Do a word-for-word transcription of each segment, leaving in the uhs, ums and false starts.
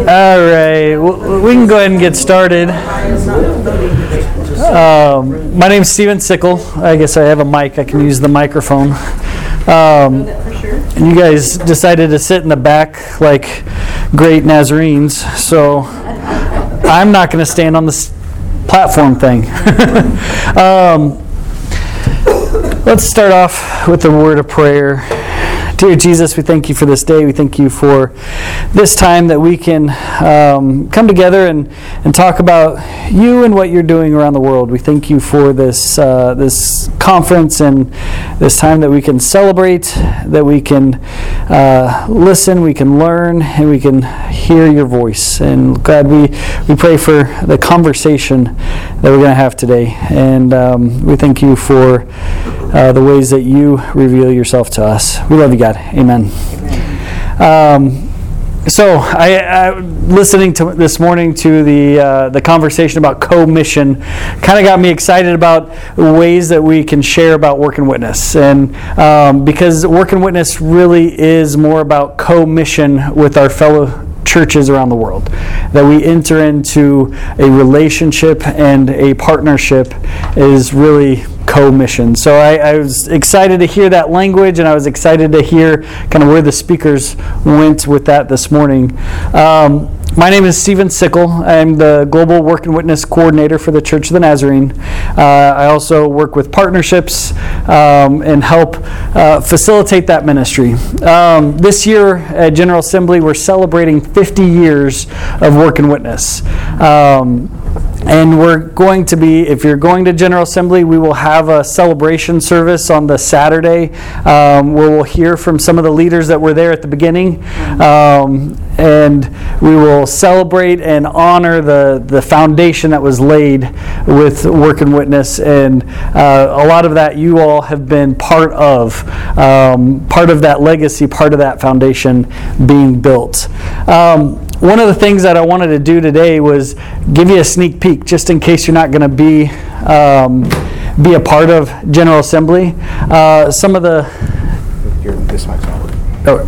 All right, well, we can go ahead and get started. Um, my name is Steven Sickle. I guess I have a mic. I can use the microphone. Um, and you guys decided to sit in the back like great Nazarenes, so I'm not going to stand on this platform thing. um, let's start off with a word of prayer. Dear Jesus, we thank you for this day. We thank you for this time that we can um, come together and, and talk about you and what you're doing around the world. We thank you for this uh, this conference and this time that we can celebrate, that we can uh, listen, we can learn, and we can hear your voice. And God, we, we pray for the conversation that we're going to have today. And um, we thank you for uh, the ways that you reveal yourself to us. We love you, God. Amen. Um, so, I, I listening to this morning to the uh, the conversation about co-mission, kind of got me excited about ways that we can share about Work and Witness, and um, because Work and Witness really is more about co-mission with our fellow churches around the world, that we enter into a relationship and a partnership is really co-mission. So I, I was excited to hear that language, and I was excited to hear kind of where the speakers went with that this morning. Um, my name is Steven Sickle. I'm the Global Work and Witness Coordinator for the Church of the Nazarene. Uh, I also work with partnerships um, and help uh, facilitate that ministry. Um, this year at General Assembly, we're celebrating fifty years of Work and Witness. Um, And we're going to be, if you're going to General Assembly, we will have a celebration service on the Saturday um, where we'll hear from some of the leaders that were there at the beginning. Um, and we will celebrate and honor the, the foundation that was laid with Work and Witness. And uh, a lot of that you all have been part of, um, part of that legacy, part of that foundation being built. Um, One of the things that I wanted to do today was give you a sneak peek, just in case you're not going to be um, be a part of General Assembly. Uh, some of the Your, this mic's not working.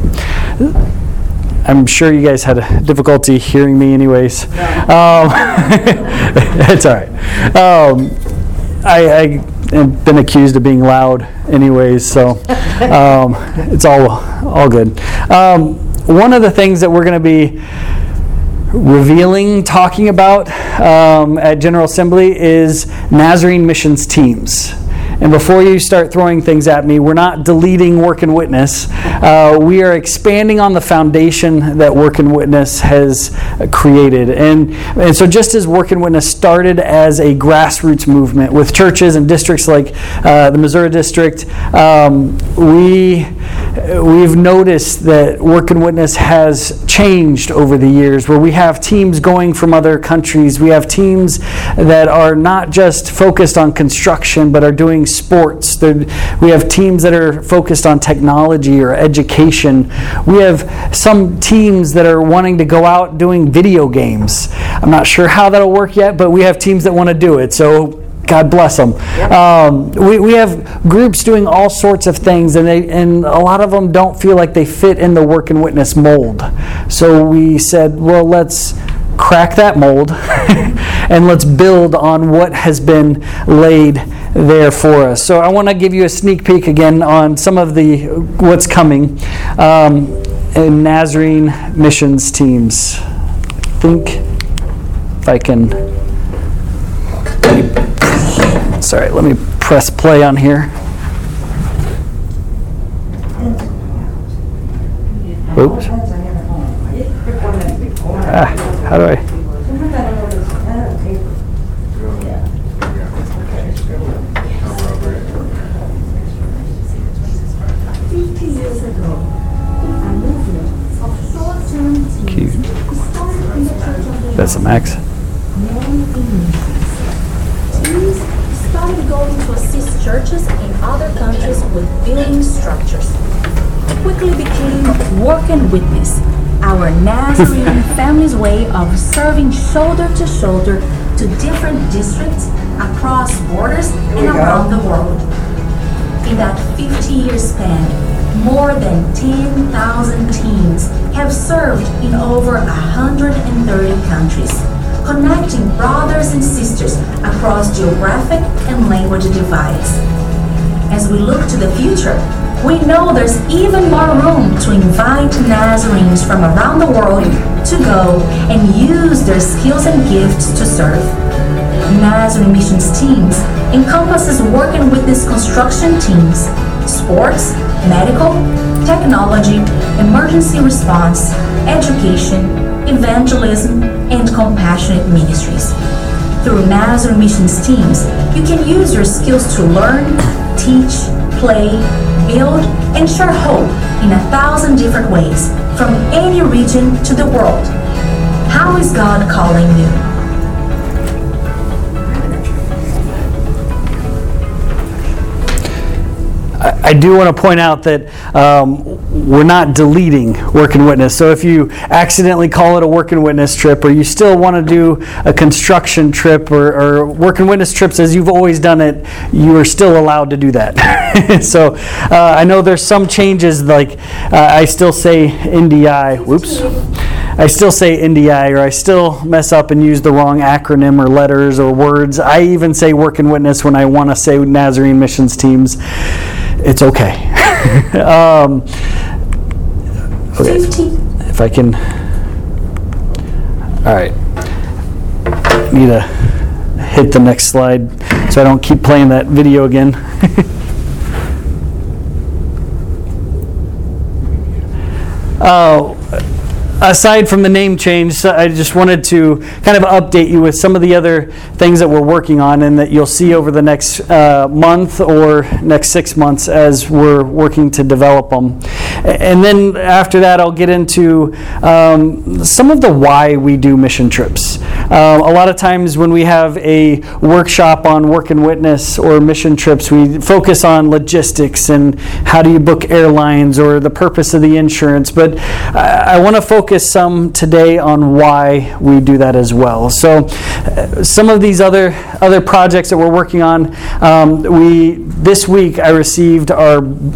Oh, I'm sure you guys had difficulty hearing me, anyways. Um, it's all right. Um, I, I have been accused of being loud, anyways, so um, it's all all good. Um, one of the things that we're going to be revealing, talking about um, at General Assembly is Nazarene missions teams. And before you start throwing things at me, we're not deleting Work and Witness. Uh, we are expanding on the foundation that Work and Witness has created. And, and so just as Work and Witness started as a grassroots movement with churches and districts like uh, the Missouri District, um, we, we've noticed that Work and Witness has changed over the years, where we have teams going from other countries. We have teams that are not just focused on construction, but are doing sports. They're, we have teams that are focused on technology or education. We have some teams that are wanting to go out doing video games. I'm not sure how that'll work yet, but we have teams that want to do it. So God bless them. Um, we, we have groups doing all sorts of things, and they and a lot of them don't feel like they fit in the Work and Witness mold. So we said, well, let's crack that mold and let's build on what has been laid there for us. So I want to give you a sneak peek again on some of the what's coming um, in Nazarene missions teams. I think if I can. Sorry, let me press play on here. Oops. Ah, how do I? Cute. That's the max. Started going to assist churches in other countries with building structures. It quickly became Work and Witness, our Nazarene family's way of serving shoulder to shoulder to different districts across borders and around the world. In that fifty-year span, more than ten thousand teams have served in over one hundred thirty countries, connecting brothers and sisters across geographic and language divides. As we look to the future, we know there's even more room to invite Nazarenes from around the world to go and use their skills and gifts to serve. Nazarene Missions Teams encompasses working with these construction teams, sports, medical, technology, emergency response, education, evangelism, and compassionate ministries. Through Nazarene Missions Teams, you can use your skills to learn, teach, play, build, and share hope in a thousand different ways, from any region to the world. How is God calling you? I do want to point out that um, we're not deleting Work and Witness. So if you accidentally call it a Work and Witness trip, or you still want to do a construction trip or, or Work and Witness trips as you've always done it, you are still allowed to do that. So uh, I know there's some changes, like uh, I still say N D I. Whoops. I still say N D I, or I still mess up and use the wrong acronym or letters or words. I even say Work and Witness when I want to say Nazarene Missions Teams. It's okay. um, okay. If I can. All right. Need to hit the next slide so I don't keep playing that video again. uh, Aside from the name change, I just wanted to kind of update you with some of the other things that we're working on and that you'll see over the next uh, month or next six months as we're working to develop them. And then after that, I'll get into um, some of the why we do mission trips. Um, a lot of times when we have a workshop on Work and Witness or mission trips, we focus on logistics and how do you book airlines or the purpose of the insurance. But I, I want to focus some today on why we do that as well. So uh, some of these other other projects that we're working on, um, we this week I received our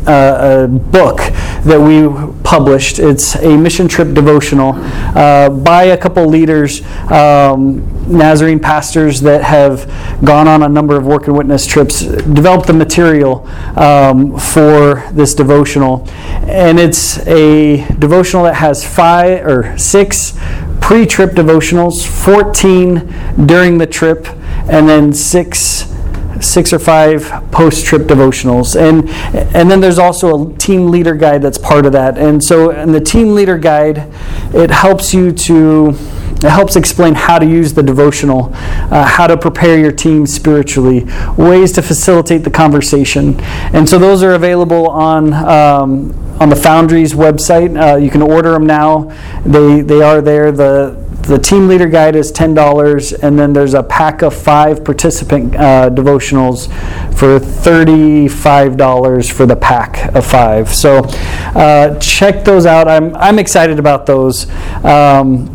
uh, book that we published. It's a mission trip devotional uh, by a couple leaders, um, Nazarene pastors that have gone on a number of Work and Witness trips, developed the material um, for this devotional. And it's a devotional that has five or six pre-trip devotionals, fourteen during the trip, and then six six or five post-trip devotionals. And and then there's also a team leader guide that's part of that. And so in the team leader guide, it helps you to It helps explain how to use the devotional, uh, how to prepare your team spiritually, ways to facilitate the conversation. And so those are available on um, on the Foundry's website. Uh, you can order them now. They they are there. The The team leader guide is ten dollars, and then there's a pack of five participant uh, devotionals for thirty-five dollars for the pack of five. So uh, check those out. I'm I'm excited about those. Um,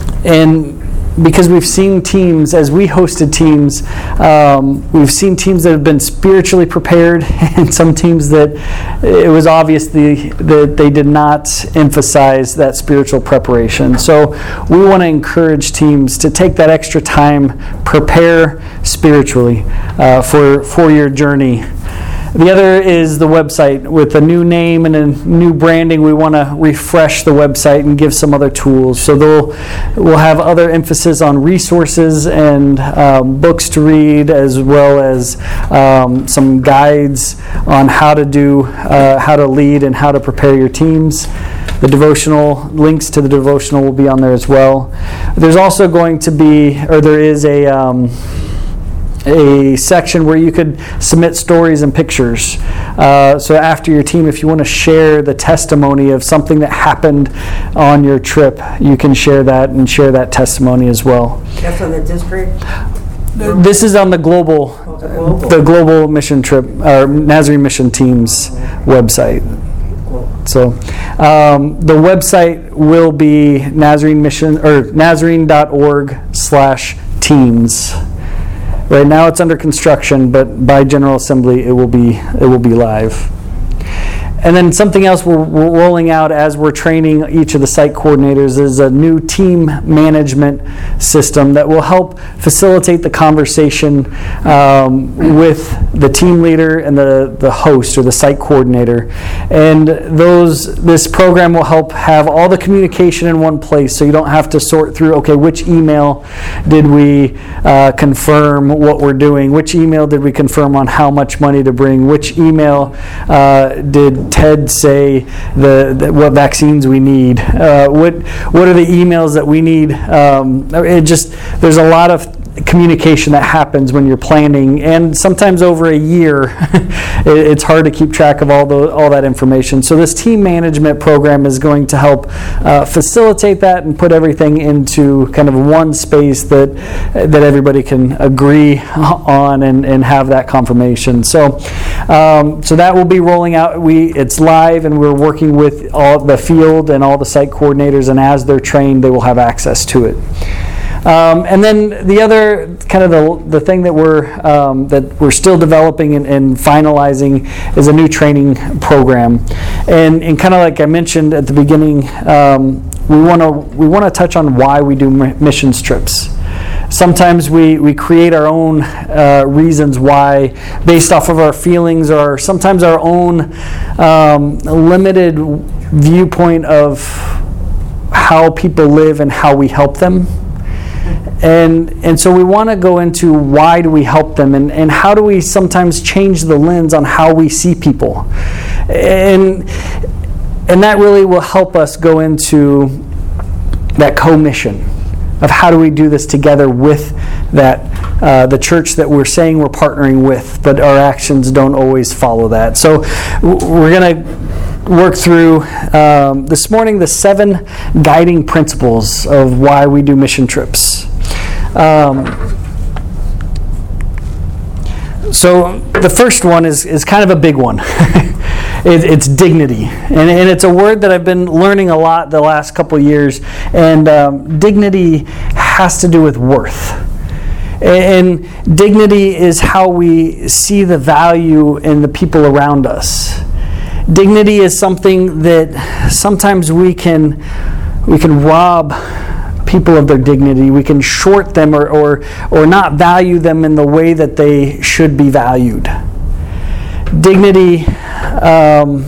And because we've seen teams, as we hosted teams, um, we've seen teams that have been spiritually prepared and some teams that it was obvious the, that they did not emphasize that spiritual preparation. So we want to encourage teams to take that extra time, prepare spiritually uh, for, for your journey. The other is the website. With a new name and a new branding, we want to refresh the website and give some other tools. So they'll, we'll have other emphasis on resources and um, books to read, as well as um, some guides on how to do, uh, how to lead and how to prepare your teams. The devotional, links to the devotional will be on there as well. There's also going to be, or there is a... Um, a section where you could submit stories and pictures. Uh, so after your team, if you want to share the testimony of something that happened on your trip, you can share that and share that testimony as well. That's on the district? This is on the global, Oh, the global. the global mission trip, or Nazarene Mission Team's website. So um, the website will be Nazarene Mission or Nazarene dot org slash teams. Right now it's under construction, but by General Assembly it will be it will be live. And then something else we're, we're rolling out as we're training each of the site coordinators is a new team management system that will help facilitate the conversation um, with the team leader and the, the host or the site coordinator. And those this program will help have all the communication in one place, so you don't have to sort through, okay, which email did we uh, confirm what we're doing? Which email did we confirm on how much money to bring? Which email uh, did Ted say the, the what vaccines we need? Uh, what what are the emails that we need? Um, it just there's a lot of communication that happens when you're planning, and sometimes over a year it's hard to keep track of all the all that information. So this team management program is going to help uh, facilitate that and put everything into kind of one space that that everybody can agree on and, and have that confirmation. So um, so that will be rolling out. We it's live, and we're working with all the field and all the site coordinators, and as they're trained they will have access to it. Um, and then the other kind of the, the thing that we're um, that we're still developing and, and finalizing is a new training program, and and kind of like I mentioned at the beginning, um, we want to we want to touch on why we do missions trips. Sometimes we, we create our own uh, reasons why, based off of our feelings or sometimes our own um, limited viewpoint of how people live and how we help them. And and so we want to go into why do we help them, and, and how do we sometimes change the lens on how we see people. And and that really will help us go into that co-mission of how do we do this together with that uh, the church that we're saying we're partnering with, but our actions don't always follow that. So we're going to work through um, this morning the seven guiding principles of why we do mission trips. Um, so the first one is, is kind of a big one. it, it's dignity. And, and it's a word that I've been learning a lot the last couple years. And um, dignity has to do with worth. And dignity is how we see the value in the people around us. Dignity is something that sometimes we can we can rob people of their dignity. We can short them or, or, or not value them in the way that they should be valued. Dignity, um,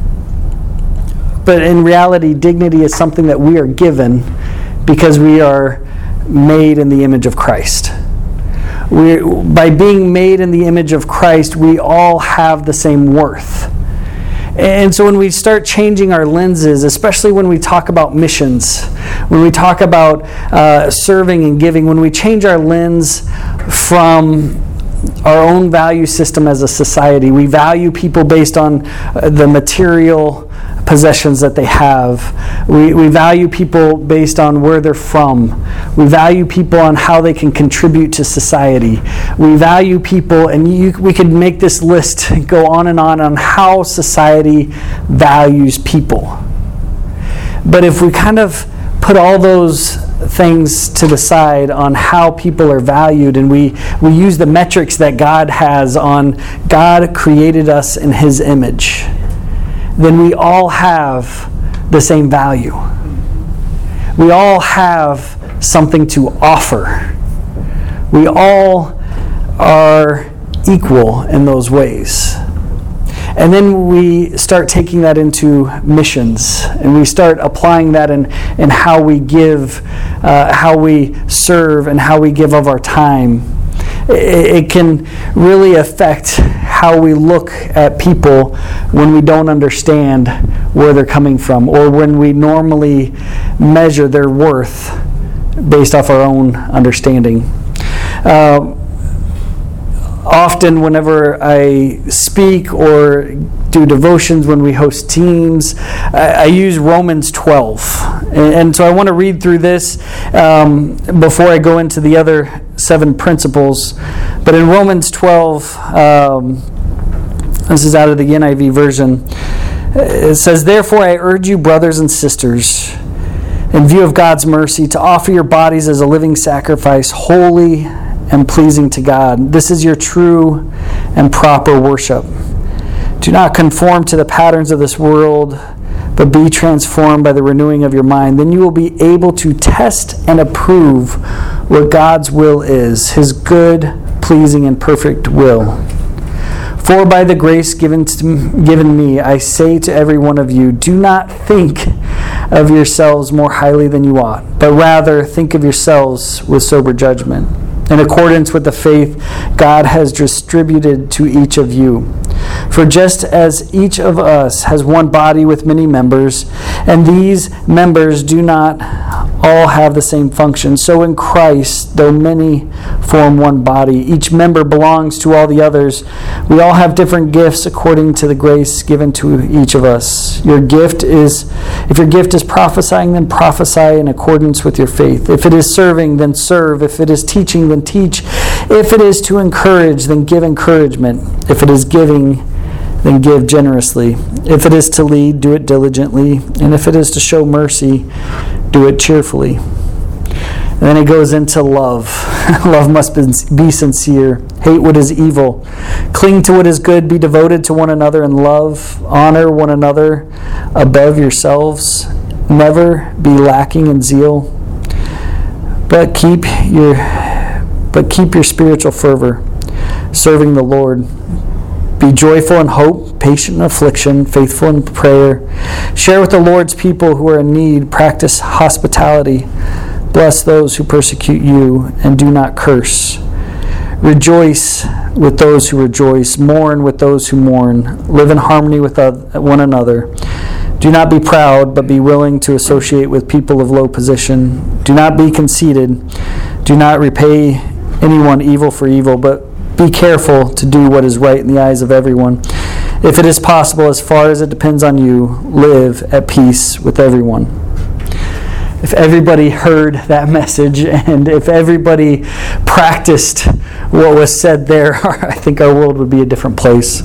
but in reality, dignity is something that we are given because we are made in the image of Christ. We, by being made in the image of Christ, we all have the same worth. And so when we start changing our lenses, especially when we talk about missions, when we talk about uh, serving and giving, when we change our lens from our own value system as a society, we value people based on uh, the material possessions that they have. We, we value people based on where they're from. We value people on how they can contribute to society. We value people, and you, we could make this list go on and on on how society values people. But if we kind of put all those things to the side on how people are valued, and we, we use the metrics that God has on God created us in His image, then we all have the same value. We all have something to offer. We all are equal in those ways. And then we start taking that into missions, and we start applying that in, in how we give, uh, how we serve, and how we give of our time. It, it can really affect how we look at people when we don't understand where they're coming from, or when we normally measure their worth based off our own understanding. Uh, Often whenever I speak or do devotions, when we host teams, I, I use Romans twelve. And, and so I want to read through this um, before I go into the other seven principles. But in Romans twelve, um, this is out of the N I V version, it says, "Therefore I urge you, brothers and sisters, in view of God's mercy, to offer your bodies as a living sacrifice, holy and pleasing to God. This is your true and proper worship. Do not conform to the patterns of this world, but be transformed by the renewing of your mind. Then you will be able to test and approve what God's will is, his good, pleasing, and perfect will. For by the grace given to, given me, I say to every one of you, do not think of yourselves more highly than you ought, but rather think of yourselves with sober judgment, in accordance with the faith God has distributed to each of you. For just as each of us has one body with many members, and these members do not all have the same function, so in Christ, though many form one body, each member belongs to all the others. We all have different gifts according to the grace given to each of us. Your gift is, if your gift is prophesying, then prophesy in accordance with your faith. If it is serving, then serve. If it is teaching, then teach. If it is to encourage, then give encouragement. If it is giving, then give generously. If it is to lead, do it diligently. And if it is to show mercy, do it cheerfully. And then he goes into love. Love must be sincere. Hate what is evil. Cling to what is good. Be devoted to one another in love. Honor one another above yourselves. Never be lacking in zeal. But keep your but keep your spiritual fervor, serving the Lord. Be joyful in hope, patient in affliction, faithful in prayer. Share with the Lord's people who are in need. Practice hospitality. Bless those who persecute you, and do not curse. Rejoice with those who rejoice. Mourn with those who mourn. Live in harmony with one another. Do not be proud, but be willing to associate with people of low position. Do not be conceited. Do not repay anyone evil for evil, but be careful to do what is right in the eyes of everyone. If it is possible, as far as it depends on you, live at peace with everyone. If everybody heard that message and if everybody practiced what was said there, I think our world would be a different place.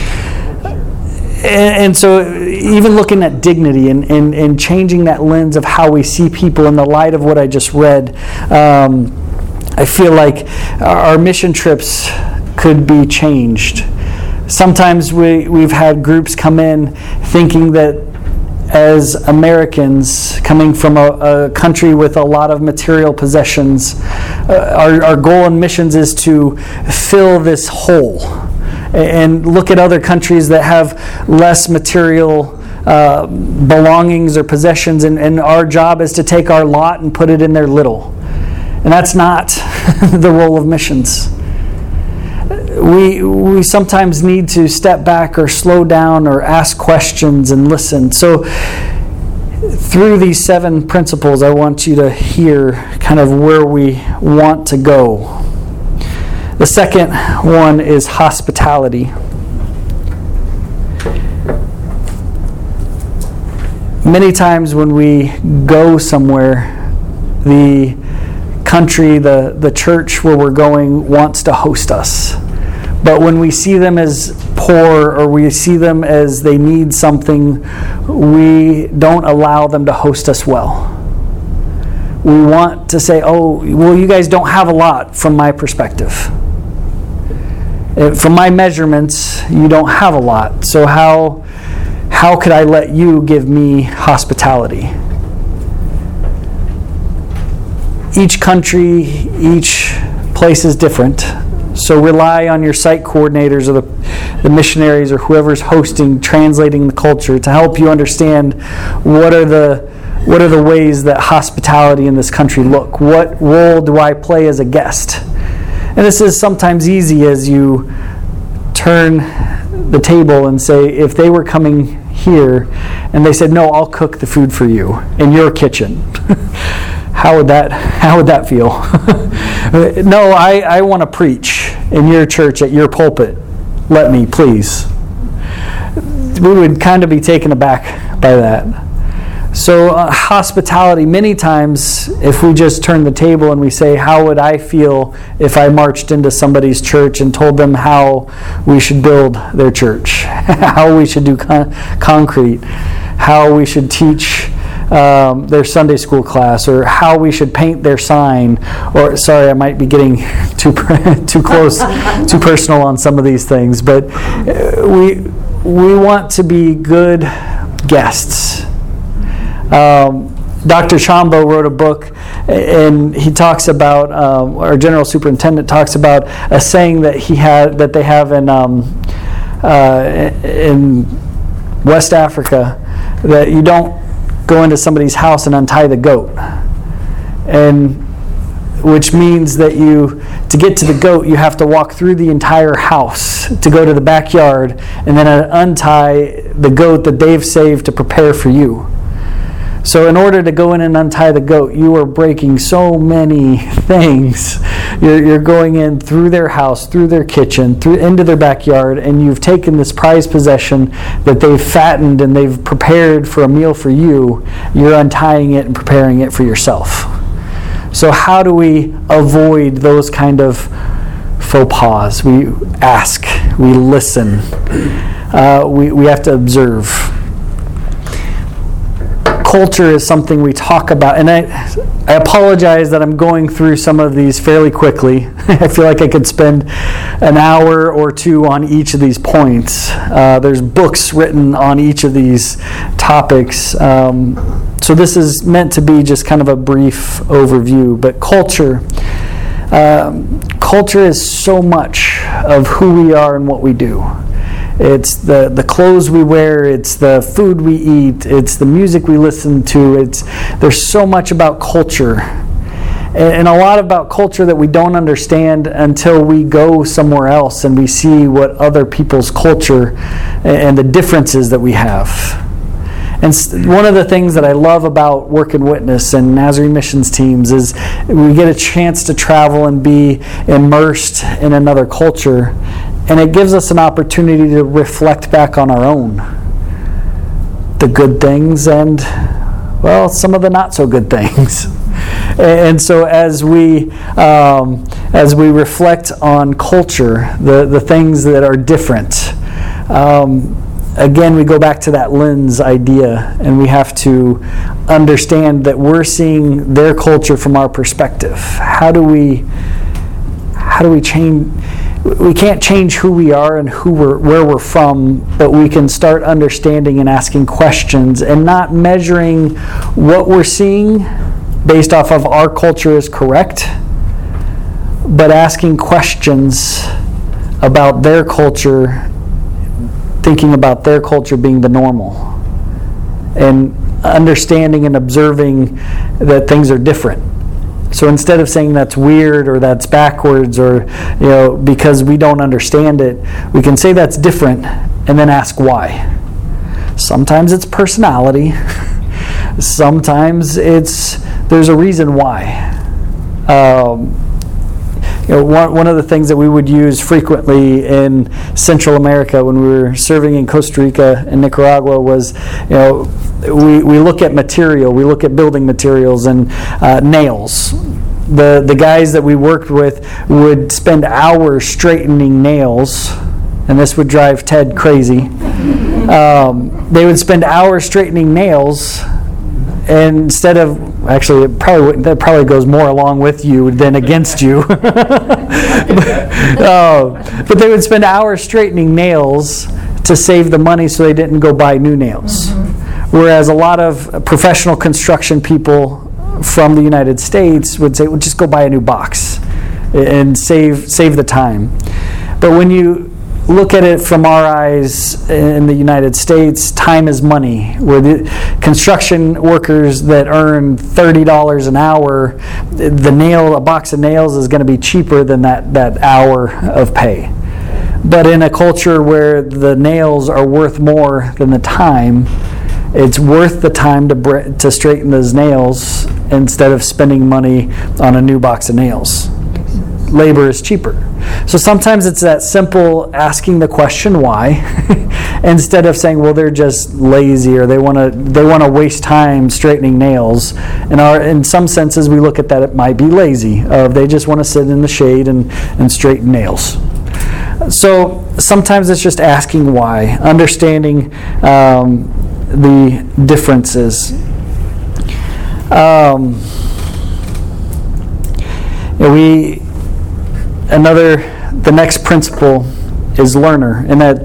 And so even looking at dignity and, and, and changing that lens of how we see people in the light of what I just read, um, I feel like our mission trips could be changed. Sometimes we, we've had groups come in thinking that as Americans coming from a, a country with a lot of material possessions, uh, our, our goal in missions is to fill this hole and look at other countries that have less material uh, belongings or possessions, and, and our job is to take our lot and put it in their little. And that's not the role of missions. We we sometimes need to step back or slow down or ask questions and listen. So through these seven principles, I want you to hear kind of where we want to go. The second one is hospitality. Many times when we go somewhere, the country, the, the church where we're going wants to host us. But when we see them as poor or we see them as they need something, we don't allow them to host us well. We want to say, oh, well, you guys don't have a lot from my perspective. From my measurements, you don't have a lot. So how, how could I let you give me hospitality? Each country, each place is different. So rely on your site coordinators or the, the missionaries or whoever's hosting, translating the culture to help you understand what are the what are the ways that hospitality in this country look. What role do I play as a guest? And this is sometimes easy as you turn the table and say, if they were coming here and they said, no, I'll cook the food for you in your kitchen. How would that how would that feel? No, I, I want to preach in your church at your pulpit. Let me, please. We would kind of be taken aback by that. So uh, hospitality, many times, if we just turn the table and we say, how would I feel if I marched into somebody's church and told them how we should build their church, how we should do con- concrete, how we should teach um, their Sunday school class, or how we should paint their sign. Or sorry, I might be getting too too close, too personal on some of these things, but we we want to be good guests. Um, Doctor Chambo wrote a book, and he talks about, um, our general superintendent talks about a saying that he had, that they have in um, uh, in West Africa, that you don't go into somebody's house and untie the goat, and which means that you, to get to the goat, you have to walk through the entire house to go to the backyard, and then untie the goat that they've saved to prepare for you. So in order to go in and untie the goat, you are breaking so many things. You're, you're going in through their house, through their kitchen, through into their backyard, and you've taken this prized possession that they've fattened and they've prepared for a meal for you. You're untying it and preparing it for yourself. So how do we avoid those kind of faux pas? We ask, we listen, uh, we, we have to observe. Culture is something we talk about, and I, I apologize that I'm going through some of these fairly quickly. I feel like I could spend an hour or two on each of these points. Uh, there's books written on each of these topics, um, so this is meant to be just kind of a brief overview. But culture, um, culture is so much of who we are and what we do. It's the, the clothes we wear, it's the food we eat, it's the music we listen to. It's there's so much about culture. And, and a lot about culture that we don't understand until we go somewhere else and we see what other people's culture and, and the differences that we have. And one of the things that I love about Work and Witness and Nazarene missions teams is we get a chance to travel and be immersed in another culture. And it gives us an opportunity to reflect back on our own. The good things and, well, some of the not so good things. And so as we um, as we reflect on culture, the, the things that are different, um, again, we go back to that lens idea, and we have to understand that we're seeing their culture from our perspective. How do we, how do we change? We can't change who we are and who we're, where we're from, but we can start understanding and asking questions and not measuring what we're seeing based off of our culture is correct, but asking questions about their culture, thinking about their culture being the normal, and understanding and observing that things are different. So instead of saying that's weird or that's backwards, or, you know, because we don't understand it, we can say that's different and then ask why. Sometimes it's personality. Sometimes it's there's a reason why. Um, you know, one, one of the things that we would use frequently in Central America when we were serving in Costa Rica and Nicaragua was, you know, we, we look at material, we look at building materials and uh, nails. The, the guys that we worked with would spend hours straightening nails, and this would drive Ted crazy. Um, they would spend hours straightening nails, and instead of Actually, it probably that probably goes more along with you than against you. but, uh, but they would spend hours straightening nails to save the money so they didn't go buy new nails. Mm-hmm. Whereas a lot of professional construction people from the United States would say, well, just go buy a new box and save save the time. But when you look at it from our eyes in the United States, time is money. Where the construction workers that earn thirty dollars an hour, the nail, a box of nails is going to be cheaper than that, that hour of pay. But in a culture where the nails are worth more than the time, it's worth the time to bre- to straighten those nails instead of spending money on a new box of nails. Labor is cheaper. So sometimes it's that simple asking the question why instead of saying, well, they're just lazy or they want to they want to waste time straightening nails. And our in some senses we look at that it might be lazy. Uh, they just want to sit in the shade and, and straighten nails. So sometimes it's just asking why, understanding um, the differences. Um, we another the next principle is learner, and that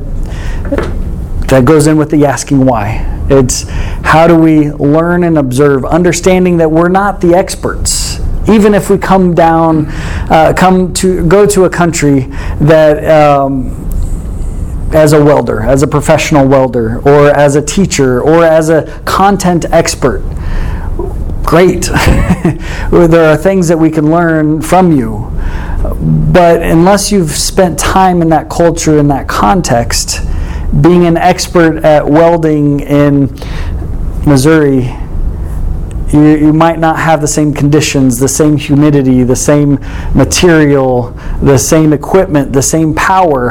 that goes in with the asking why. It's how do we learn and observe, understanding that we're not the experts. Even if we come down, uh, come to go to a country that. Um, as a welder, as a professional welder, or as a teacher, or as a content expert. Great. There are things that we can learn from you. But unless you've spent time in that culture, in that context, being an expert at welding in Missouri, You, you might not have the same conditions, the same humidity, the same material, the same equipment, the same power.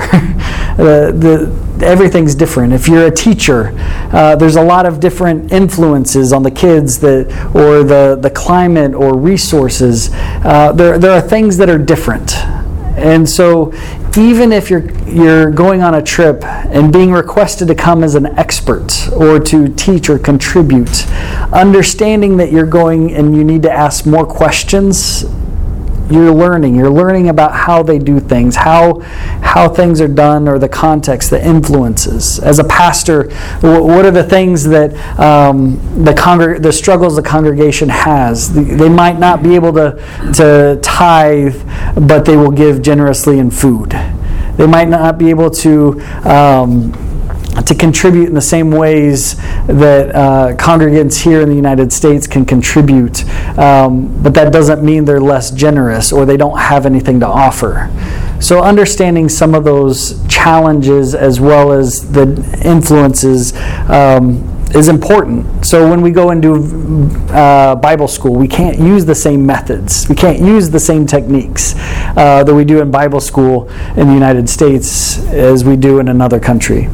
uh, the, everything's different. If you're a teacher, uh, there's a lot of different influences on the kids that, or the, the climate or resources. Uh, there, there are things that are different. And so even if you're you're going on a trip and being requested to come as an expert or to teach or contribute, understanding that you're going and you need to ask more questions, you're learning. You're learning about how they do things, how how things are done, or the context, the influences. As a pastor, what are the things that um, the congreg- the struggles the congregation has? They might not be able to to tithe, but they will give generously in food. They might not be able to. Um, to contribute in the same ways that uh, congregants here in the United States can contribute, um, but that doesn't mean they're less generous or they don't have anything to offer. So understanding some of those challenges as well as the influences um, is important. So when we go and do uh, Bible school, we can't use the same methods. We can't use the same techniques uh, that we do in Bible school in the United States as we do in another country.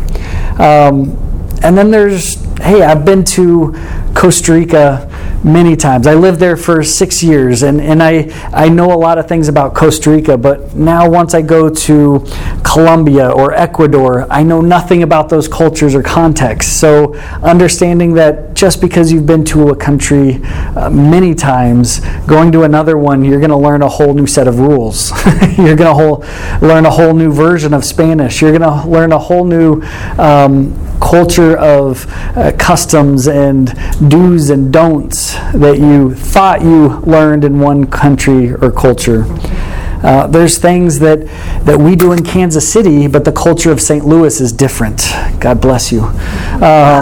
Um, and then there's, hey, I've been to Costa Rica many times. I lived there for six years, and, and I, I know a lot of things about Costa Rica, but now once I go to Colombia or Ecuador, I know nothing about those cultures or contexts. So understanding that just because you've been to a country uh, many times, going to another one, you're going to learn a whole new set of rules. You're going to whole, learn a whole new version of Spanish. You're going to learn a whole new um, culture of uh, customs and do's and don'ts that you thought you learned in one country or culture. Uh, there's things that, that we do in Kansas City, but the culture of Saint Louis is different. God bless you. Uh,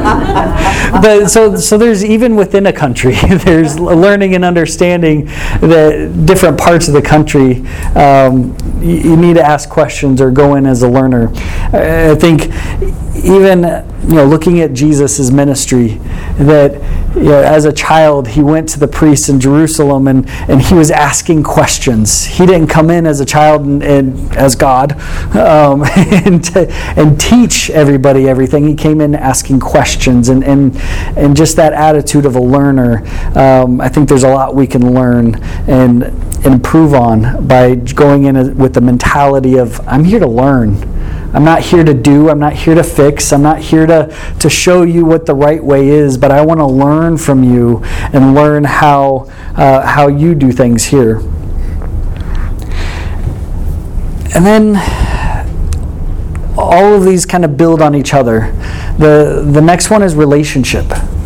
but so, so there's even within a country, there's learning and understanding that different parts of the country, um, you, you need to ask questions or go in as a learner. I think even you know looking at Jesus' ministry, that you know, as a child he went to the priests in Jerusalem and, and he was asking questions. He didn't come in as a child and, and as God um, and, to, and teach everybody everything. He came in asking questions, and, and, and just that attitude of a learner. Um, I think there's a lot we can learn and improve on by going in with the mentality of, I'm here to learn. I'm not here to do, I'm not here to fix, I'm not here to, to show you what the right way is, but I want to learn from you and learn how uh, how you do things here. And then all of these kind of build on each other. The, the next one is relationship.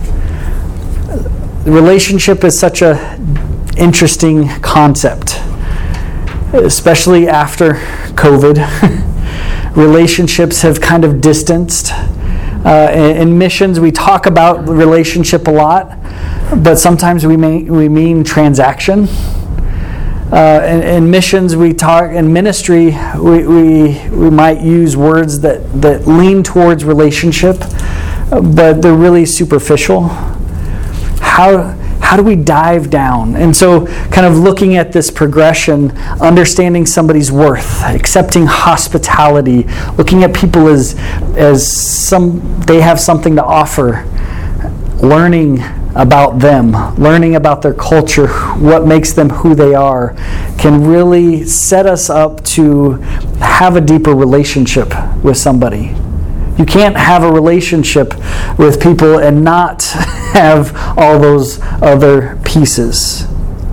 Relationship is such a interesting concept, especially after COVID. Relationships have kind of distanced. Uh, in, in missions, we talk about relationship a lot, but sometimes we may, we mean transaction. Uh, in, in missions, we talk. In ministry, we, we we might use words that, that lean towards relationship, but they're really superficial. How how do we dive down? And so, kind of looking at this progression, understanding somebody's worth, accepting hospitality, looking at people as as some they have something to offer, learning about them, learning about their culture, what makes them who they are, can really set us up to have a deeper relationship with somebody. You can't have a relationship with people and not have all those other pieces.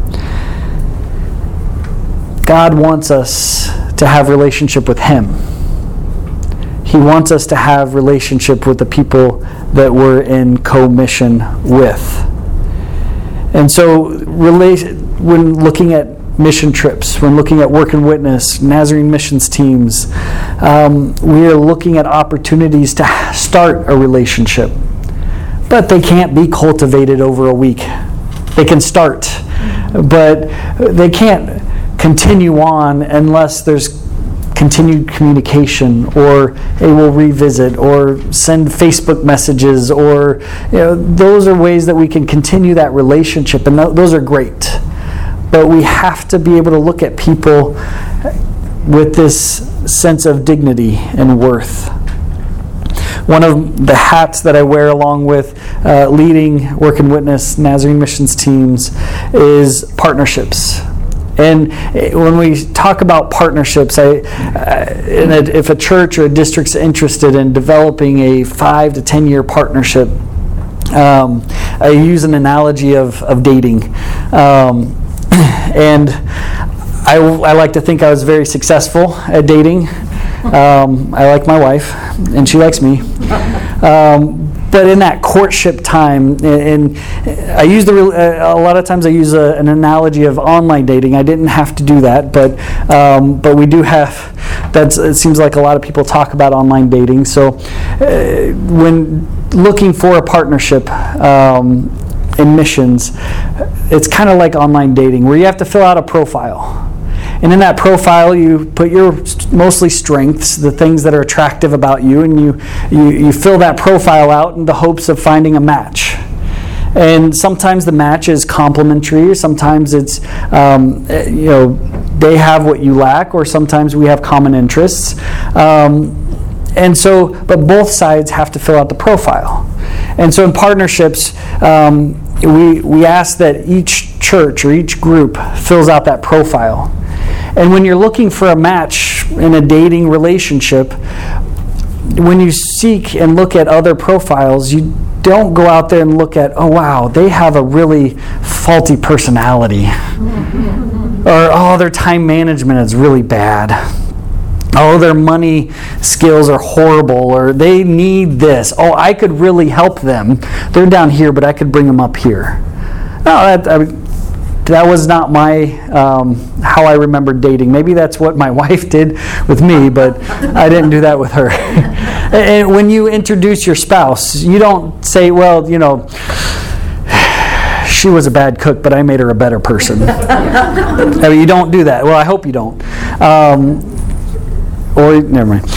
God wants us to have relationship with Him. He wants us to have relationship with the people that we're in co-mission with. And so when looking at mission trips, when looking at Work and Witness, Nazarene missions teams, um, we are looking at opportunities to start a relationship. But they can't be cultivated over a week. They can start, but they can't continue on unless there's continued communication, or they will revisit or send Facebook messages, or you know, those are ways that we can continue that relationship, and th- those are great. But we have to be able to look at people with this sense of dignity and worth. One of the hats that I wear along with uh, leading Work and Witness Nazarene missions teams is partnerships. And when we talk about partnerships, I, uh, if a church or a district's interested in developing a five to ten year partnership, um, I use an analogy of, of dating. Um, and I, I like to think I was very successful at dating. Um, I like my wife, and she likes me. Um, but in that courtship time, and, and I use the uh, a lot of times I use a, an analogy of online dating. I didn't have to do that, but um, but we do have. That's it seems like a lot of people talk about online dating. So uh, when looking for a partnership um, in missions, it's kind of like online dating, where you have to fill out a profile. And in that profile, you put your mostly strengths, the things that are attractive about you, and you, you, you fill that profile out in the hopes of finding a match. And sometimes the match is complimentary, sometimes it's, um, you know, they have what you lack, or sometimes we have common interests. Um, and so, but both sides have to fill out the profile. And so in partnerships, um, we, we ask that each church or each group fills out that profile. And when you're looking for a match in a dating relationship, when you seek and look at other profiles, you don't go out there and look at, oh wow, they have a really faulty personality. Or, oh, their time management is really bad. Oh, their money skills are horrible, or they need this. Oh, I could really help them. They're down here, but I could bring them up here. No, that, I, that was not my um, how I remember dating. Maybe that's what my wife did with me, but I didn't do that with her. And when you introduce your spouse, you don't say, well, you know, she was a bad cook, but I made her a better person. I mean, you don't do that. Well, I hope you don't. Um, or never mind.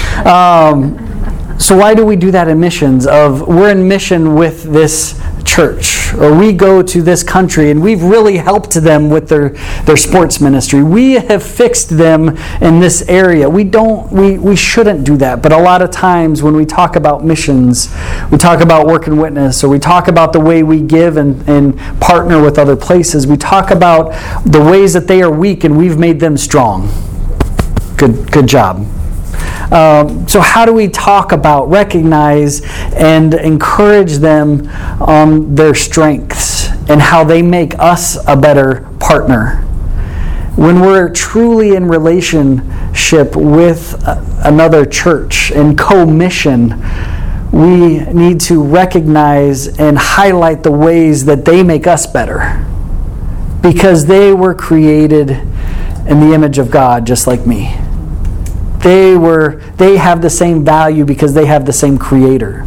Um, so why do we do that in missions? Of we're in mission with this church, or we go to this country and we've really helped them with their, their sports ministry. We have fixed them in this area. We don't, we, we shouldn't do that. But a lot of times when we talk about missions, we talk about Work and Witness, or we talk about the way we give and, and partner with other places. We talk about the ways that they are weak and we've made them strong. Good, good job. Um, so how do we talk about, recognize, and encourage them on their strengths and how they make us a better partner? When we're truly in relationship with another church in co-mission, we need to recognize and highlight the ways that they make us better, because they were created in the image of God just like me. They were, they have the same value because they have the same creator.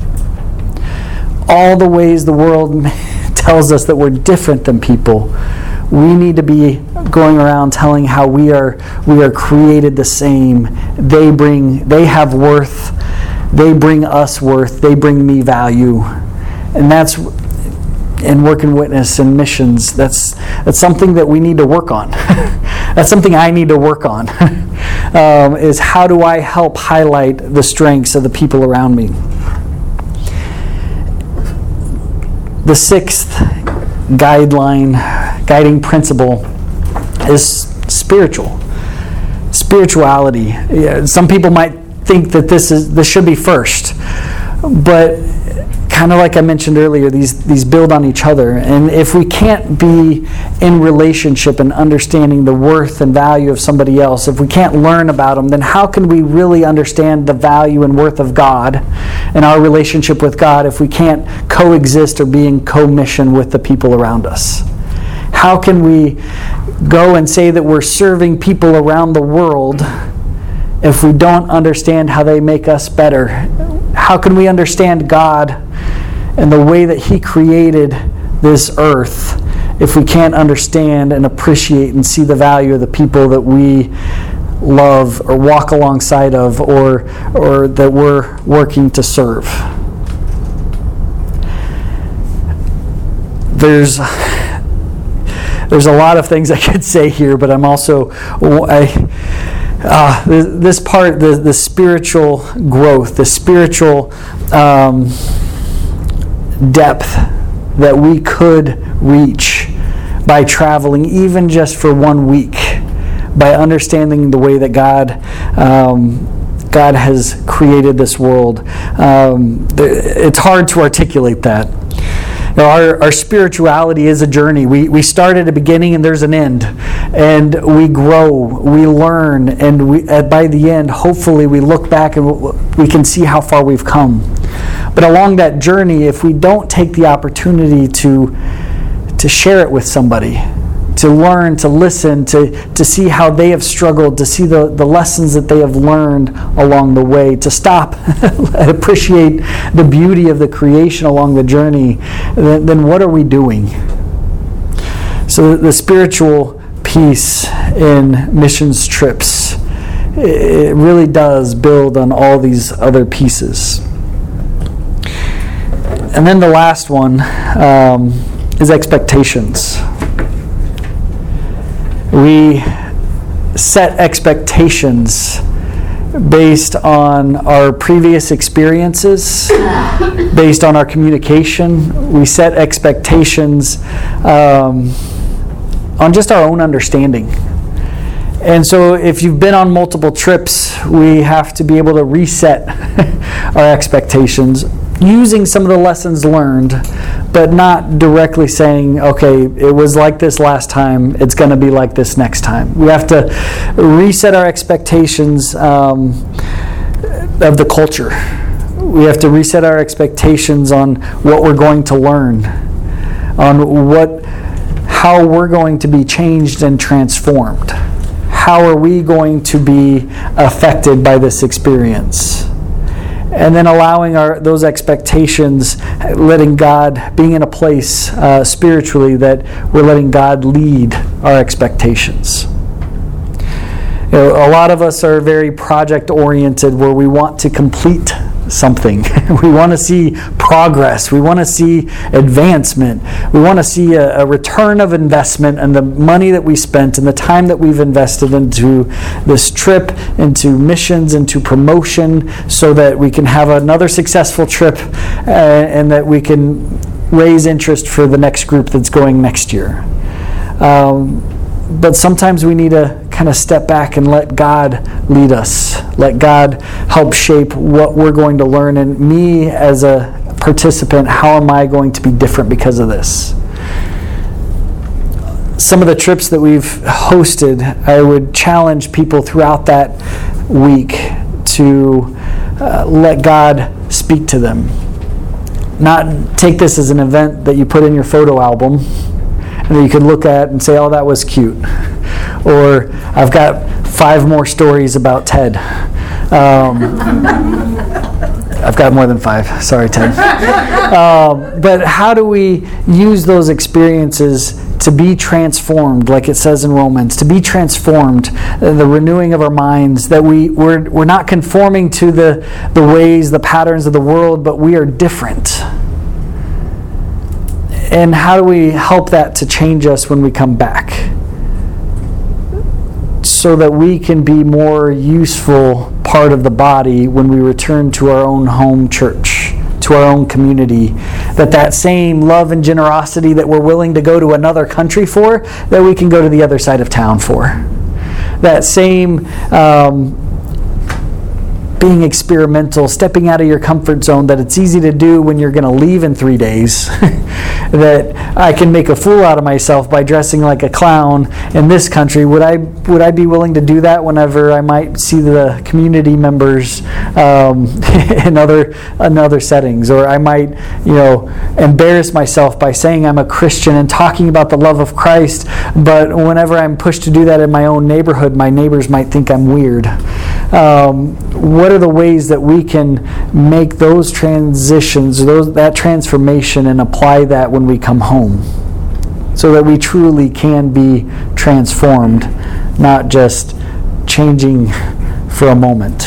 All the ways the world tells us that we're different than people, we need to be going around telling how we are we are created the same. They bring they have worth. They bring us worth. They bring me value. And that's in Work and Witness and missions. That's that's something that we need to work on. That's something I need to work on. Um, is how do I help highlight the strengths of the people around me? The sixth guideline, guiding principle is spiritual. Spirituality. Yeah, some people might think that this is this should be first. but kind of like I mentioned earlier, these these build on each other. And if we can't be in relationship and understanding the worth and value of somebody else, if we can't learn about them, then how can we really understand the value and worth of God and our relationship with God if we can't coexist or be in co-mission with the people around us? How can we go and say that we're serving people around the world if we don't understand how they make us better? How can we understand God and the way that He created this earth if we can't understand and appreciate and see the value of the people that we love or walk alongside of, or or that we're working to serve? There's there's a lot of things I could say here, but I'm also I uh, this part, the the spiritual growth, the spiritual um, depth that we could reach by traveling, even just for one week, by understanding the way that God um, God has created this world. Um, it's hard to articulate that. You know, our, our spirituality is a journey. We we start at a beginning and there's an end, and we grow, we learn, and we uh, by the end, hopefully, we look back and we can see how far we've come. But along that journey, if we don't take the opportunity to to share it with somebody, to learn, to listen, to, to see how they have struggled, to see the, the lessons that they have learned along the way, to stop and appreciate the beauty of the creation along the journey, then, then what are we doing? So the spiritual piece in missions trips, it really does build on all these other pieces. And then the last one um, is expectations. We set expectations based on our previous experiences, based on our communication. We set expectations um, on just our own understanding. And so if you've been on multiple trips, we have to be able to reset our expectations using some of the lessons learned, but not directly saying, okay, it was like this last time, it's going to be like this next time. We have to reset our expectations um, of the culture. We have to reset our expectations on what we're going to learn, on what, how we're going to be changed and transformed. How are we going to be affected by this experience? And then allowing our those expectations, letting God, being in a place uh, spiritually that we're letting God lead our expectations. You know, a lot of us are very project-oriented, where we want to complete something. We want to see progress. We want to see advancement. We want to see a, a return of investment and the money that we spent and the time that we've invested into this trip, into missions, into promotion, so that we can have another successful trip uh, and that we can raise interest for the next group that's going next year. Um, But sometimes we need to kind of step back and let God lead us. Let God help shape what we're going to learn. And me as a participant, how am I going to be different because of this? Some of the trips that we've hosted, I would challenge people throughout that week to uh, let God speak to them. Not take this as an event that you put in your photo album and that you could look at and say, oh, that was cute. Or, I've got five more stories about Ted. Um, I've got more than five. Sorry, Ted. Um, but how do we use those experiences to be transformed, like it says in Romans, to be transformed, uh, the renewing of our minds, that we, we're, we're not conforming to the, the ways, the patterns of the world, but we are different. And how do we help that to change us when we come back, so that we can be more useful part of the body when we return to our own home church, to our own community, that that same love and generosity that we're willing to go to another country for, that we can go to the other side of town for. That same um, being experimental, stepping out of your comfort zone, that it's easy to do when you're going to leave in three days. That I can make a fool out of myself by dressing like a clown in this country. Would I would I be willing to do that whenever I might see the community members um, in other in other settings, or I might, you know, embarrass myself by saying I'm a Christian and talking about the love of Christ, but whenever I'm pushed to do that in my own neighborhood, my neighbors might think I'm weird. Um, what are the ways that we can make those transitions, those that transformation, and apply that when we come home, so that we truly can be transformed, not just changing for a moment?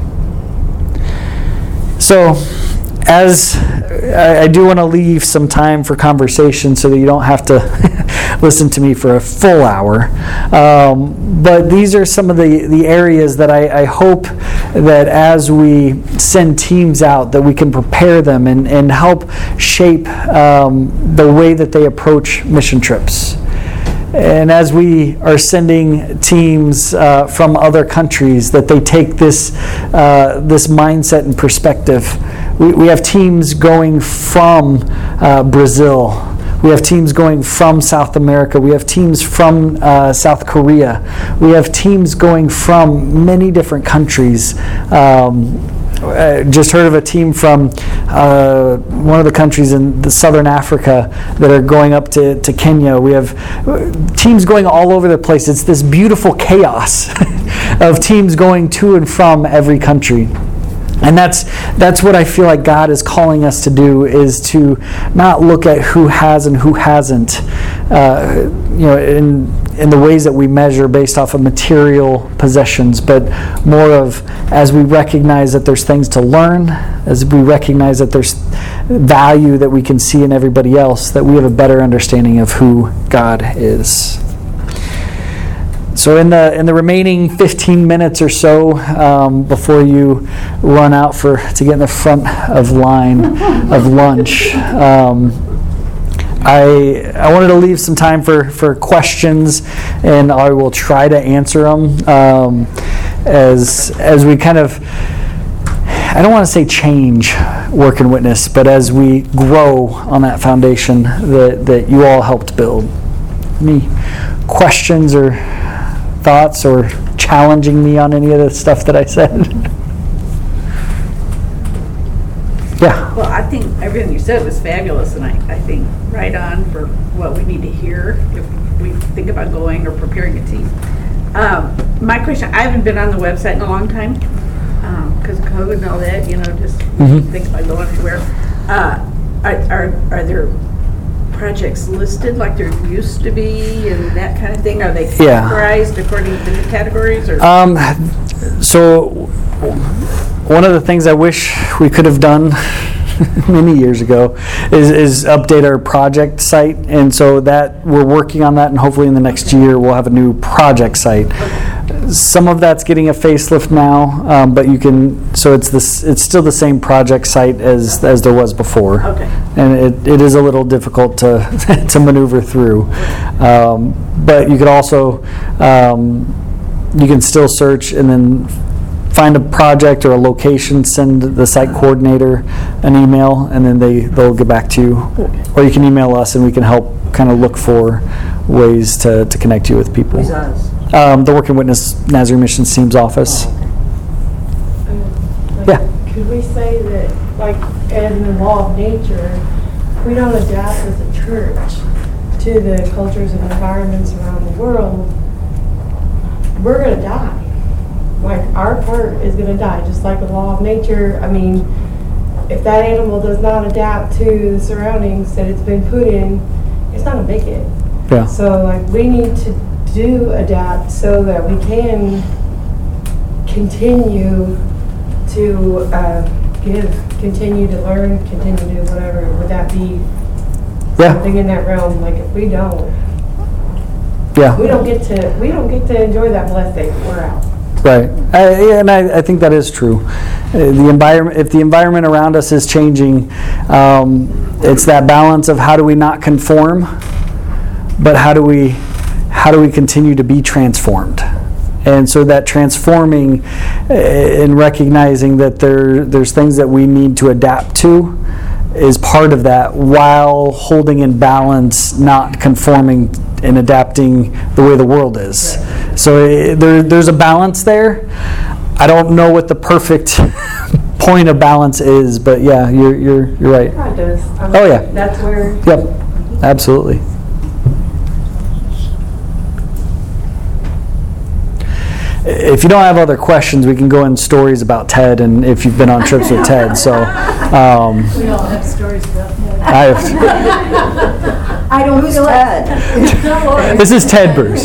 So, as I, I do want to leave some time for conversation so that you don't have to listen to me for a full hour. Um, but these are some of the, the areas that I, I hope that as we send teams out, that we can prepare them and, and help shape um, the way that they approach mission trips. And as we are sending teams uh, from other countries, that they take this uh, this mindset and perspective. We, we have teams going from uh, Brazil. We have teams going from South America. We have teams from uh, South Korea. We have teams going from many different countries. Um, I just heard of a team from uh, one of the countries in the southern Africa that are going up to, to Kenya. We have teams going all over the place. It's this beautiful chaos of teams going to and from every country. And that's that's what I feel like God is calling us to do, is to not look at who has and who hasn't, uh, you know, in in the ways that we measure based off of material possessions, but more of, as we recognize that there's things to learn, as we recognize that there's value that we can see in everybody else, that we have a better understanding of who God is. So in the in the remaining fifteen minutes or so um, before you run out for to get in the front of line of lunch, um, I I wanted to leave some time for, for questions, and I will try to answer them um, as as we kind of, I don't want to say change Work and Witness, but as we grow on that foundation that, that you all helped build. Any questions or thoughts, or challenging me on any of the stuff that I said? Yeah. Well, I think everything you said was fabulous, and I, I think right on for what we need to hear if we think about going or preparing a team. Um, my question, I haven't been on the website in a long time because um, of COVID and all that, you know, just mm-hmm. think about going anywhere. Uh, are, are, are there projects listed like there used to be and that kind of thing? Are they categorized yeah. according to the categories? Or? Um, so one of the things I wish we could have done many years ago is, is update our project site, and so that we're working on that, and hopefully in the next year we'll have a new project site. Okay. Some of that's getting a facelift now, um, but you can, so it's this it's still the same project site as as there was before. Okay. And it, it is a little difficult to to maneuver through, um, but you could also um, you can still search and then find a project or a location, send the site coordinator an email, and then they, they'll get back to you. Okay. Or you can email us and we can help kind of look for ways to, to connect you with people. Who's us? Um, the Work and Witness Nazarene Missions Team's office. Oh, okay. um, like, Yeah. Could we say that, like, as in the law of nature, if we don't adapt as a church to the cultures and environments around the world, we're going to die. Like, our part is going to die, just like the law of nature. I mean, if that animal does not adapt to the surroundings that it's been put in, it's not going to make it. Yeah. So, like, we need to do adapt so that we can continue to uh, give, continue to learn, continue to do whatever. Would that be yeah. something in that realm? Like, if we don't, yeah, we don't get to we don't get to enjoy that blessing. We're out. Right, I, and I, I think that is true. Uh, the environment, if the environment around us is changing, um, it's that balance of how do we not conform, but how do we, how do we continue to be transformed? And so that transforming uh, and recognizing that there there's things that we need to adapt to is part of that, while holding in balance, not conforming and adapting the way the world is. So uh, there, there's a balance there. I don't know what the perfect point of balance is, but yeah, you're you're you're right. God does. I mean, Oh, yeah. That's where. Yep, absolutely. If you don't have other questions, we can go in stories about Ted, and if you've been on trips with Ted. So, um, We all have stories about that. I, I don't feel like. this is Ted Bruce.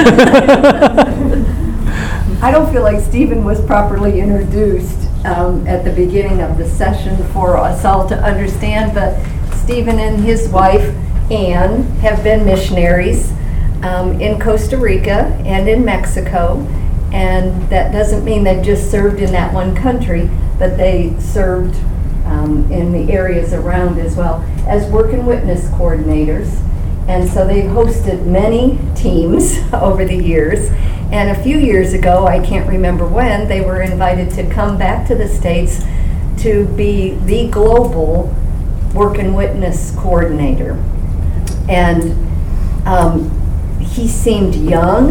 I don't feel like Stephen was properly introduced um, at the beginning of the session for us all to understand, but Stephen and his wife, Ann, have been missionaries um, in Costa Rica and in Mexico, and that doesn't mean they've just served in that one country, but they served um, in the areas around as well as work and witness coordinators. And so they've hosted many teams over the years. And a few years ago, I can't remember when, they were invited to come back to the States to be the global work and witness coordinator. And um, he seemed young.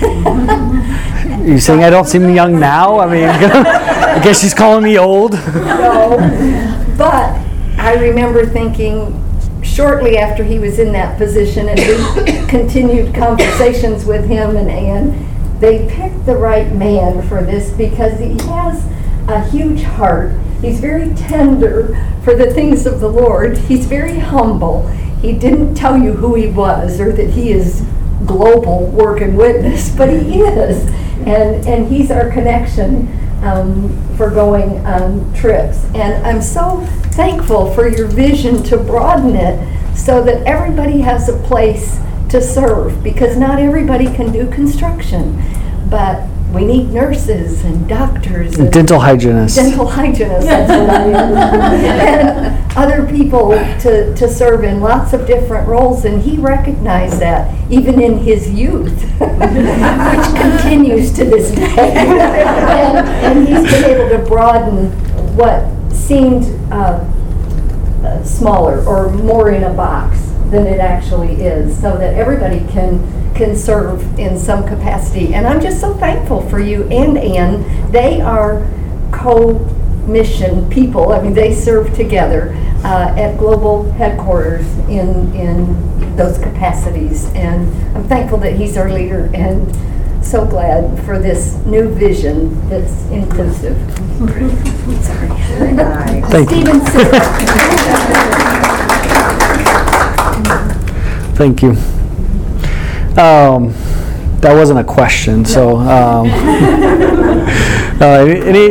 You saying I don't seem young now? I mean, I guess she's calling me old. No, but I remember thinking, shortly after he was in that position, and we continued conversations with him and Ann, they picked the right man for this because he has a huge heart. He's very tender for the things of the Lord. He's very humble. He didn't tell you who he was or that he is global work and witness, but he is. And, and he's our connection um, for going on trips. And I'm so thankful for your vision to broaden it so that everybody has a place to serve, because not everybody can do construction, but we need nurses and doctors and Dental hygienist. dental hygienists, that's what I am, and other people to, to serve in lots of different roles, and he recognized that even in his youth, which continues to this day. and, and he's been able to broaden what seemed uh, uh, smaller or more in a box than it actually is, so that everybody can can serve in some capacity. And I'm just so thankful for you and Ann. They are co-mission people. I mean, they serve together uh, at global headquarters in in those capacities. And I'm thankful that he's our leader, and so glad for this new vision that's inclusive. Sorry. Thank you. Stephen Sitter. Thank you. Um, that wasn't a question, so um, uh, any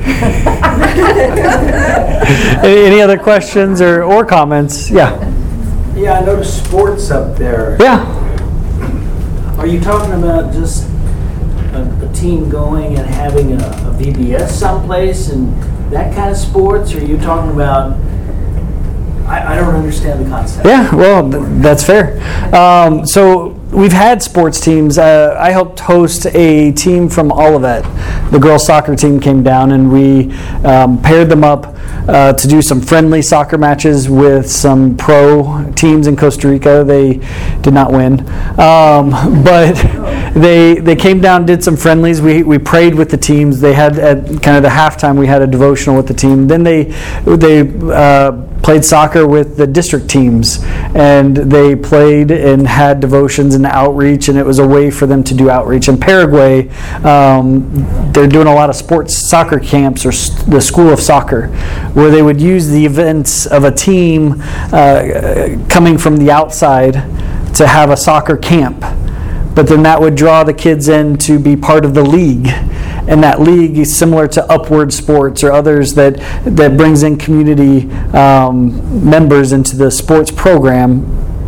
any any other questions or, or comments? Yeah. Yeah, I noticed sports up there. Yeah. Are you talking about just a, a team going and having a, a V B S someplace and that kind of sports? Or are you talking about, I, I don't understand the concept. Yeah, well, th- that's fair. Um, so we've had sports teams. Uh, I helped host a team from Olivet. The girls' soccer team came down, and we um, paired them up uh, to do some friendly soccer matches with some pro teams in Costa Rica. They did not win, um, but they they came down, did some friendlies. We we prayed with the teams. They had at kind of the halftime. We had a devotional with the team. Then they they. Uh, played soccer with the district teams, and they played and had devotions and outreach, and it was a way for them to do outreach. In Paraguay, um, they're doing a lot of sports soccer camps, or s- the School of Soccer, where they would use the events of a team uh, coming from the outside to have a soccer camp. But then that would draw the kids in to be part of the league. And that league is similar to Upward Sports or others that, that brings in community um, members into the sports program.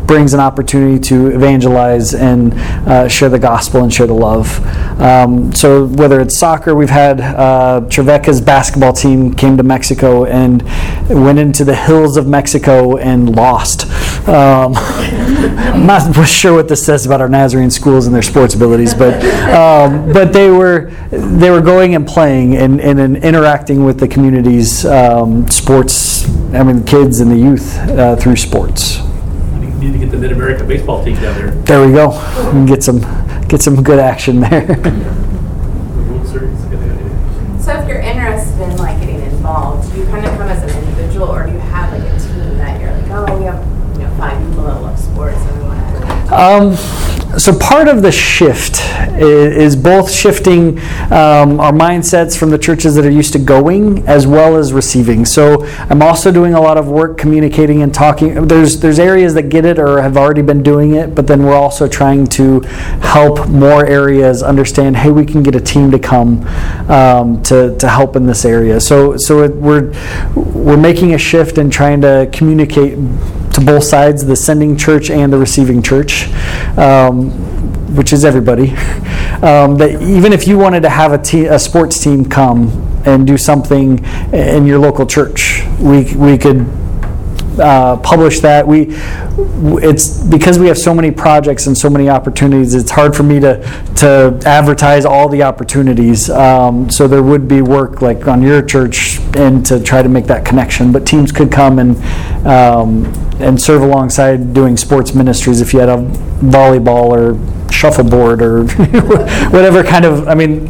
brings an opportunity to evangelize and uh, share the gospel and share the love. Um, so whether it's soccer, we've had uh, Trevecca's basketball team came to Mexico and went into the hills of Mexico and lost. Um, I'm not sure what this says about our Nazarene schools and their sports abilities, but um, but they were they were going and playing and, and, and interacting with the community's um, sports. I mean, kids and the youth uh, through sports. You need to get the Mid-America baseball team down there. There we go. We can get some get some good action there. The World Series. So if you're interested in like getting involved, do you kind of come as an individual, or do you have like a team that you're like, oh, we have you know five people that love sports and we want to? Um, so part of the shift is, is both shifting um, our mindsets from the churches that are used to going as well as receiving. So I'm also doing a lot of work communicating and talking. There's there's areas that get it or have already been doing it, but then we're also trying to help more areas understand, hey, we can get a team to come um, to, to help in this area. So so it, we're we're making a shift and trying to communicate to both sides, the sending church and the receiving church, um, which is everybody. Um, that even if you wanted to have a, te- a sports team come and do something in your local church, we we could uh, publish that. We it's because we have so many projects and so many opportunities. It's hard for me to to advertise all the opportunities. Um, so there would be work like on your church and to try to make that connection. But teams could come and um, and serve alongside doing sports ministries if you had a volleyball or shuffleboard or whatever kind of. I mean,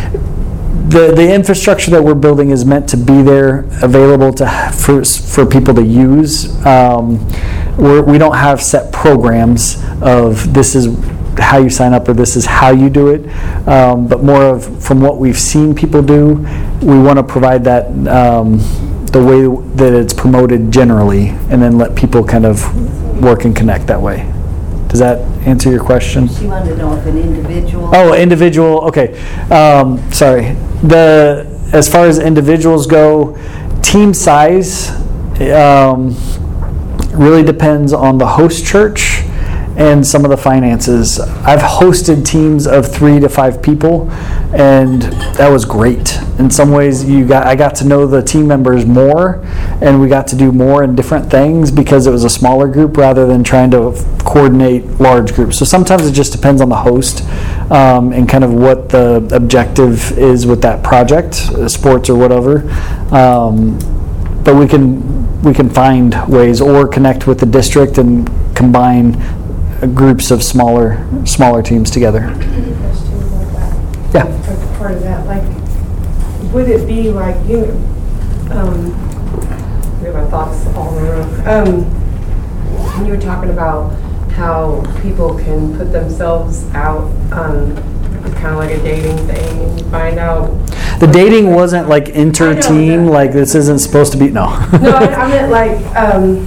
the the infrastructure that we're building is meant to be there, available to for for people to use. Um, we're, we don't have set programs of this is how you sign up or this is how you do it, um, but more of from what we've seen people do, we want to provide that um, the way that it's promoted generally, and then let people kind of work and connect that way. Does that answer your question? She wanted to know if an individual. Oh, individual. Okay. Um, sorry. The as far as individuals go, team size um, really depends on the host church and some of the finances. I've hosted teams of three to five people, and that was great. In some ways, you got I got to know the team members more, and we got to do more and different things because it was a smaller group rather than trying to coordinate large groups. So sometimes it just depends on the host um, and kind of what the objective is with that project, sports or whatever. Um, but we can we can find ways or connect with the district and combine groups of smaller smaller teams together. Question about that. Yeah. As part of that, like, would it be like you? Um, we have our thoughts all in a row. Um, when you were talking about how people can put themselves out, um, it's kind of like a dating thing, and you find out. The dating wasn't like inter-team, that. like this isn't supposed to be, no. No, I, I meant like. Um,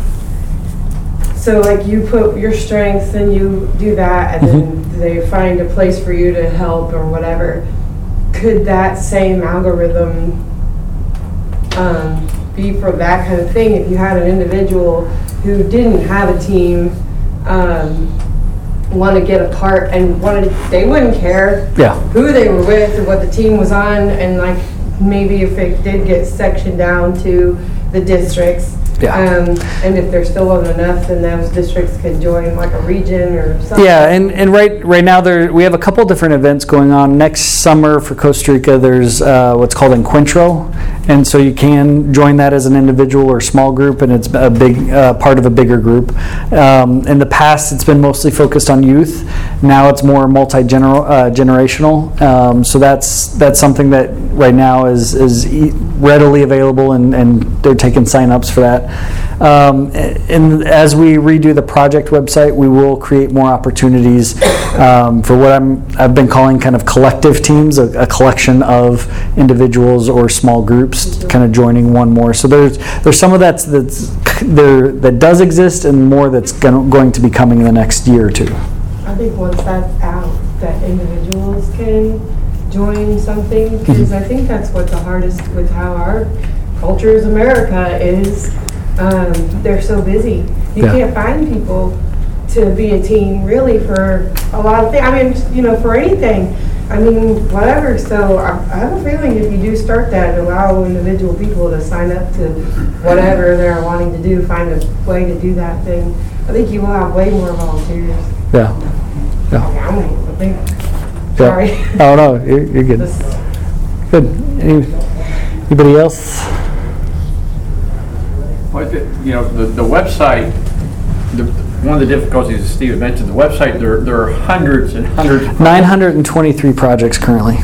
So like you put your strengths and you do that, and then Mhm. they find a place for you to help or whatever. Could that same algorithm um, be for that kind of thing? If you had an individual who didn't have a team, um, want to get a part and wanted, they wouldn't care Yeah. who they were with or what the team was on, and like maybe if it did get sectioned down to the districts. Yeah. Um, and if there still wasn't enough, then those districts could join like a region or something. Yeah, and, and right right now there we have a couple different events going on. Next summer for Costa Rica, there's uh, what's called Encuentro, and so you can join that as an individual or small group, and it's a big uh, part of a bigger group. Um, in the past, it's been mostly focused on youth. Now it's more multi-generational. Uh, generational. Um, so that's that's something that right now is is e- readily available, and, and they're taking sign-ups for that. Um, and as we redo the project website, we will create more opportunities um, for what I'm I've been calling kind of collective teams, a, a collection of individuals or small groups kind of joining one more. So there's there's some of that that's there that does exist, and more that's gonna, going to be coming in the next year or two. I think once that's out, that individuals can join something, because I think that's what the hardest with how our culture is America is. Um, they're so busy. You Yeah. can't find people to be a team really for a lot of things. I mean, you know, for anything. I mean, whatever. So I, I have a feeling if you do start that, allow individual people to sign up to whatever they're wanting to do, find a way to do that thing. I think you will have way more volunteers. Yeah. Yeah. I don't I think. Yeah. Sorry. Oh no, you're, you're good. This- Good. Any, anybody else? Well, the- you know, the, the website, the, one of the difficulties, as Steve had mentioned, the website, there, there are hundreds and hundreds of nine hundred twenty-three projects currently.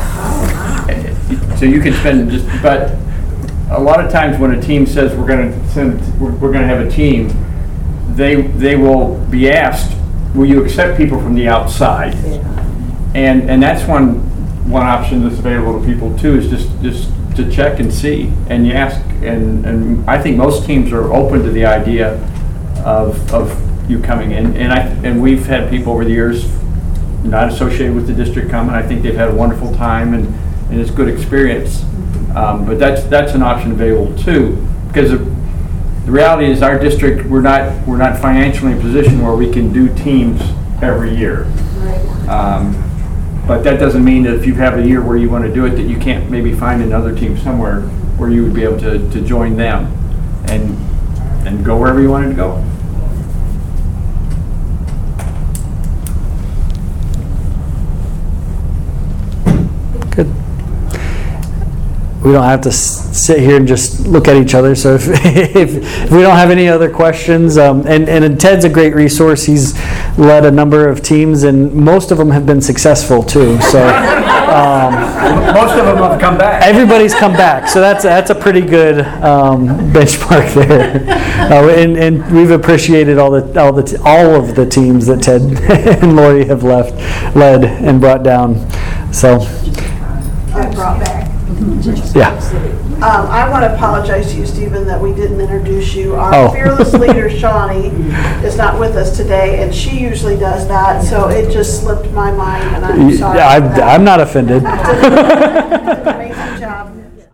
So you can spend just, but a lot of times when a team says we're going to send, we're, we're going to have a team, they they will be asked, will you accept people from the outside? And and that's one one option that's available to people too, is just just to check and see, and you ask, and and I think most teams are open to the idea of of you coming in, and I and we've had people over the years not associated with the district come, and I think they've had a wonderful time, and and it's good experience. Um, but that's that's an option available too, because the, the reality is our district, we're not we're not financially in a position where we can do teams every year. Um, but that doesn't mean that if you have a year where you want to do it, that you can't maybe find another team somewhere where you would be able to, to join them and and go wherever you wanted to go. Good. We don't have to s- sit here and just look at each other. So if, if, if we don't have any other questions, um, and, and Ted's a great resource. He's led a number of teams, and most of them have been successful too. So um, Most of them have come back. everybody's come back. So that's that's a pretty good um, benchmark there. Uh, and, and we've appreciated all the all the t- all of the teams that Ted and Lori have left, led, and brought down. So I brought back. yeah. Um, I want to apologize to you, Stephen, that we didn't introduce you. Our Oh. fearless leader, Shawnee, is not with us today, and she usually does that, so it just slipped my mind, and I'm sorry. Yeah, for I'm, that. I'm not offended. Did an amazing job.